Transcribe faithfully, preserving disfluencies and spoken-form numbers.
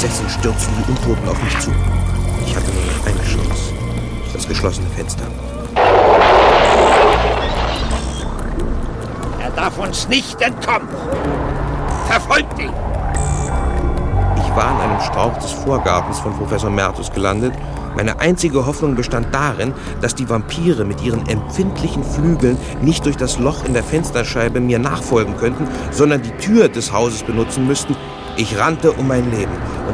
Entsetzen stürzten die Untoten auf mich zu. Ich hatte nur noch eine Chance. Das geschlossene Fenster. Er darf uns nicht entkommen. Verfolgt ihn! Ich war in einem Strauch des Vorgartens von Professor Mertus gelandet. Meine einzige Hoffnung bestand darin, dass die Vampire mit ihren empfindlichen Flügeln nicht durch das Loch in der Fensterscheibe mir nachfolgen könnten, sondern die Tür des Hauses benutzen müssten. Ich rannte um mein Leben.